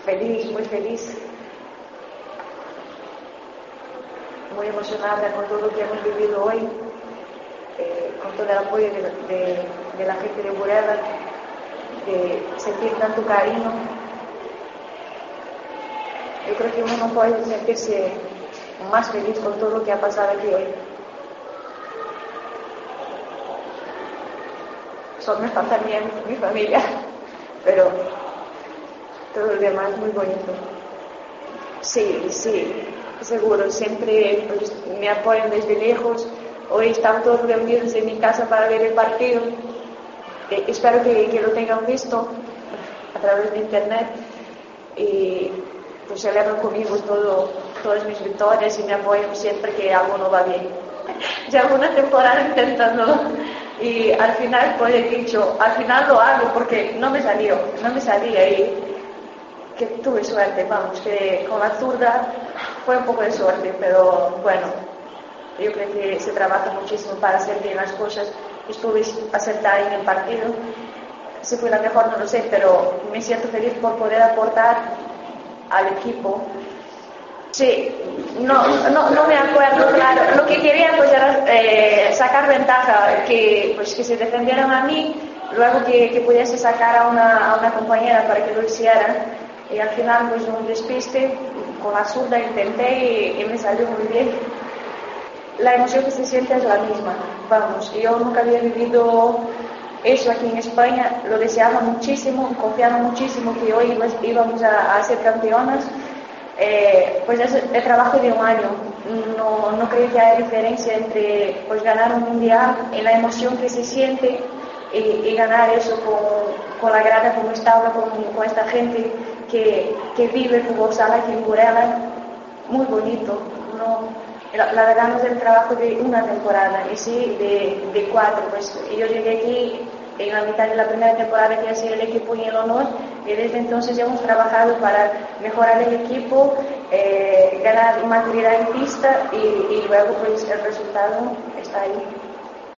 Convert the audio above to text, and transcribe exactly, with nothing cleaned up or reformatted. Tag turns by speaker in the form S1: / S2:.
S1: Feliz, muy feliz, muy emocionada con todo lo que hemos vivido hoy, eh, con todo el apoyo de, de, de la gente de Burela, de sentir tanto cariño. Yo creo que uno no puede sentirse más feliz con todo lo que ha pasado aquí hoy. Solo me falta también mi familia, pero todo lo demás muy bonito. Sí, sí, seguro, siempre pues, me apoyan desde lejos. Hoy están todos reunidos en mi casa para ver el partido. Eh, espero que, que lo tengan visto a través de internet y pues celebran conmigo todo, todas mis victorias y me apoyan siempre que algo no va bien. Ya una temporada intentándolo y al final pues he dicho, al final lo hago porque no me salió, no me salía y que tuve suerte, vamos, que con la zurda fue un poco de suerte, pero bueno, yo creo que se trabaja muchísimo para hacer bien las cosas. Estuve acertada en el partido, si fue la mejor no lo sé, pero me siento feliz por poder aportar al equipo. Sí, no, no, no me acuerdo, claro. Lo que quería pues era eh, sacar ventaja, que, pues, que se defendieran a mí, luego que, que pudiese sacar a una, a una compañera para que lo hiciera. Y al final pues un despiste, con la zurda intenté y, y me salió muy bien. La emoción que se siente es la misma, vamos, yo nunca había vivido eso aquí en España, lo deseaba muchísimo, confiaba muchísimo que hoy íbamos a, a ser campeonas. Eh, pues es el trabajo de un año, no, no creo que haya diferencia entre pues ganar un mundial, en la emoción que se siente y, y ganar eso con, con la grada como estaba, con, con esta gente que, que vive el fútbol sala aquí en Burela, muy bonito. No, la, la verdad no es el trabajo de una temporada, y sí de, de cuatro. Pues yo llegué aquí en la mitad de la primera temporada que hacía el equipo en el honor, y desde entonces ya hemos trabajado para mejorar el equipo, eh, ganar maturidad en pista y, y luego pues el resultado está ahí.